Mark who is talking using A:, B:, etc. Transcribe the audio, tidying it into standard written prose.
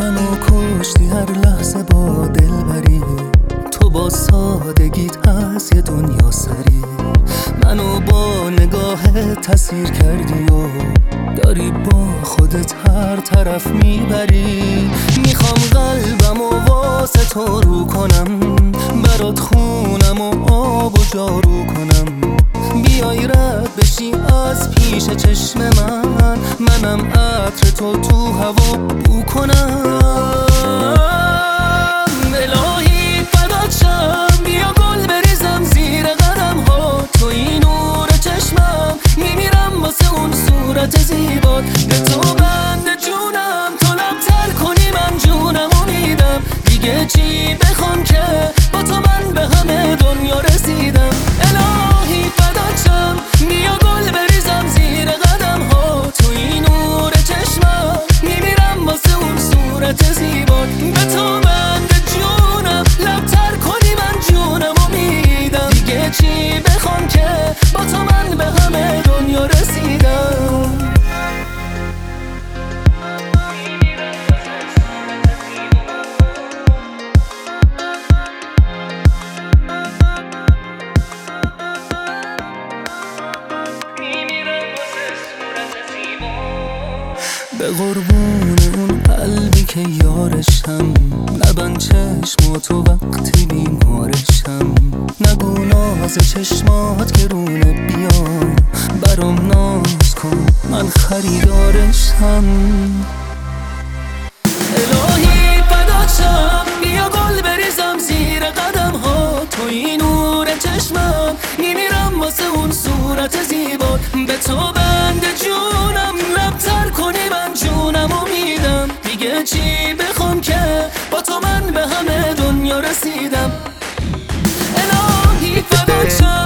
A: منو کشتی هر لحظه با دلبری، تو با سادگیت از یه دنیا سری. منو با نگاهت تسیر کردی و داری با خودت هر طرف میبری. میخوام قلبم و واسه تو رو کنم، برات خونم و آب و جارو کنم. بیای رد بشی از پیش چشم من، منم عطر تو تو هوا بو کنم. الهی فدات شم، بیا گل بریزم زیر قدم ها. توی نور چشمم، میمیرم واسه اون صورت زیبات. به تو بند جونم، تو لبتر کنی من جونمو میدم. دیگه چی بخوام که با تو من به همه دنیا رسیدم. الهی فدات شم، بیا گل بریزم زیر قدم ها. توی نور چشمم، میمیرم واسه اون صورت زیبات. به تو بند جونم، لبتر کنی من جونمو میدم. دیگه چی بخوام که با تو من به همه دنیا رسیدم. به قربون اون قلبی که یارشم، نبند چشماتو وقتی بیمارشم. نگو ناز چشمات گرونه، بیا برام ناز کن من خریدارشم. الهی فدات شم، بیا گل بریزم زیر قدم ها. توی نور چشمم، میمیرم واسه اون صورت زیبات. به تو بند جونم، لبتر کنی من جونمو میدم. دیگه چی بخوام که با تو من به همه دنیا رسیدم. الهی فدات شم.